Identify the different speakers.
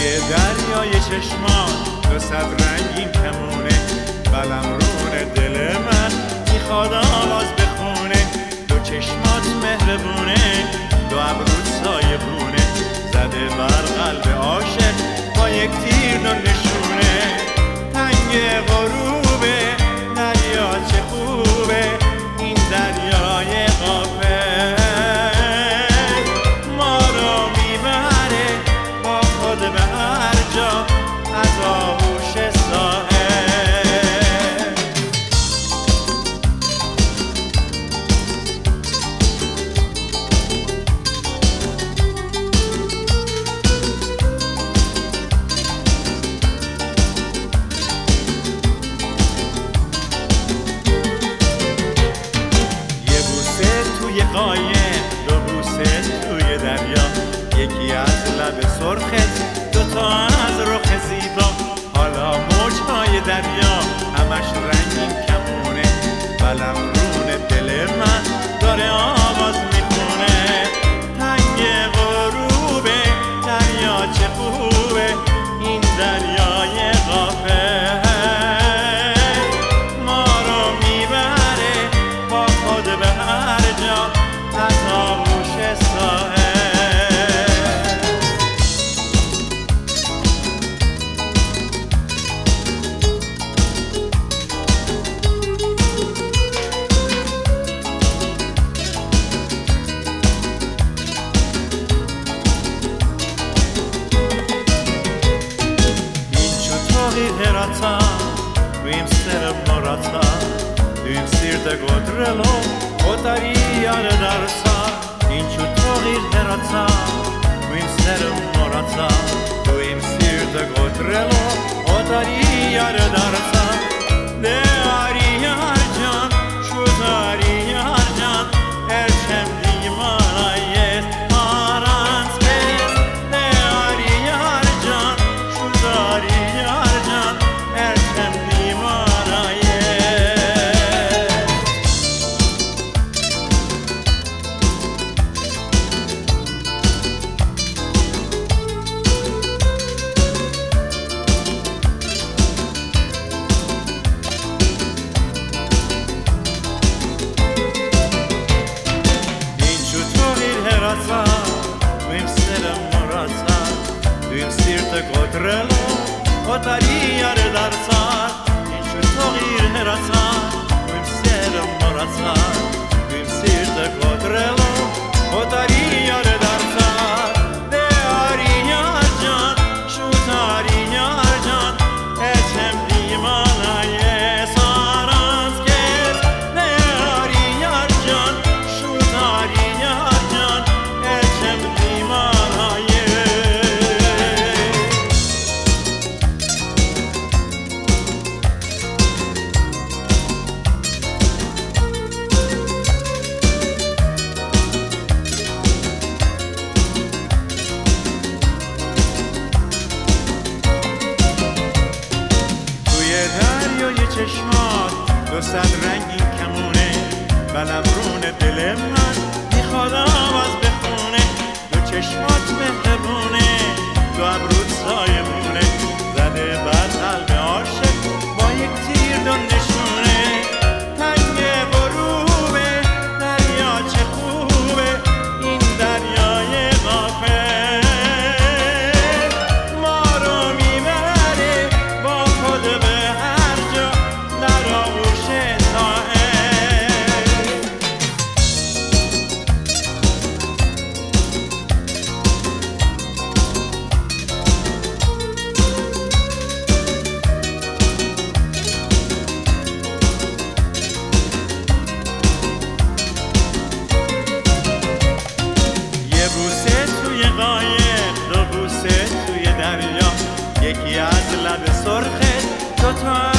Speaker 1: دریای چشمان 200 رنگین کمونه، قلمرون دل من میخواد آواز بخونه. 2 چشمات مهربونه، 2 ابروت سایبونه، زده بر قلب عاشق با یک تیر 2 نشونه. تنگ غروبه دریا چه خوبه، این دریای غافل ما رو میبره با خود به هر جا از آغوش ساحل. قایم 2 بوسه توی دریا، یکی از لب سرخت 2 تا از رخ زیبا. حالا موجهای دریا همش رنگین کمونه، قلمرون دل من داره آواز میخونه. تنگ غروبه دریا چه خوبه، این دریای غافل ما رو میبره با خود به هر جا از آغوش ساحل. Herata, vim seremorata, vim sirte godrelo, otari yar darsa. Inchu torir herata, vim seremorata, vim sirte godrelo, otari yar darsa. De ari yar can, şu dari yar can, erçem dimanayet arans kes. De ari yar can, şu dari yar can, erçem dimanayet. Vim seremorata, vim sirte godrelo, otari yar darsa. Inchu torir herata, vim seremorata, vim sirte godrelo, otari yar darsa. De ari yar can, şu tari yar can, eçem dimanaye sarans kes. De ari yar can, şu tari yar can, eçem dimanaye. دریای چشمات 200 رنگین کمونه، قلمرون دل من میخواد آواز بخونه. 2 چشمات مهربونه، 2 ابروت سایبونه، زده بر قلب عاشق با یک تیر 2 نشونه. تنگ غروبه دریا چه خوبه، این دریای غافل ما رو میبره با خود به هر جا در آغوش ساحل. یه بوسه توی قایق 2 بوسه توی دریا، یکی از لب سرخت 2 تا